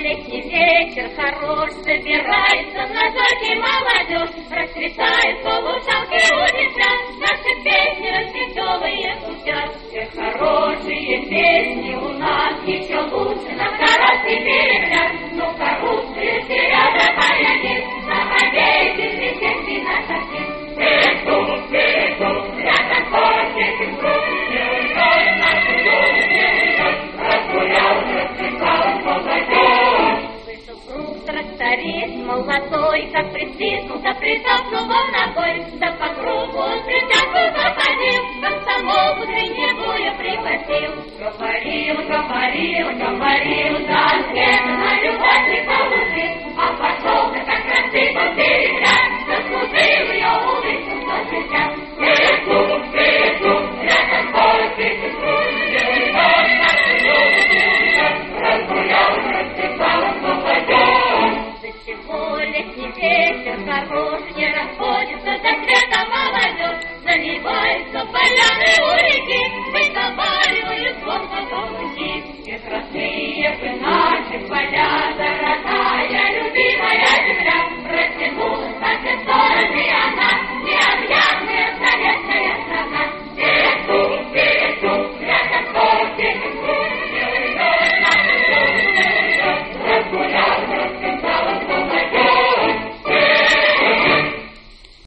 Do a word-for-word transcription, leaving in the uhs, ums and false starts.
летний вечер хорош, собирается на зорьке молодежь, расцветает полушалки у девчат, наши песни развеселые звучат. Все хорошие песни у нас еще лучше, на короткий перегляд, но коррупцию серьезно поглядит, самодеятель весельный наш артист. Петух, петух, рядом хочет игру, не уйдет нашу душу, не уйдет, разгулял, расцветал молодежь. Вышел круг тракторист, молодой, как притиснулся, притолкнул ногой, да по кругу притянку заходил, комсомол утренневую пригласил. Говорил, говорил, говорил, да ответ на любовь не получил, а пошел-то как раз и перегляд.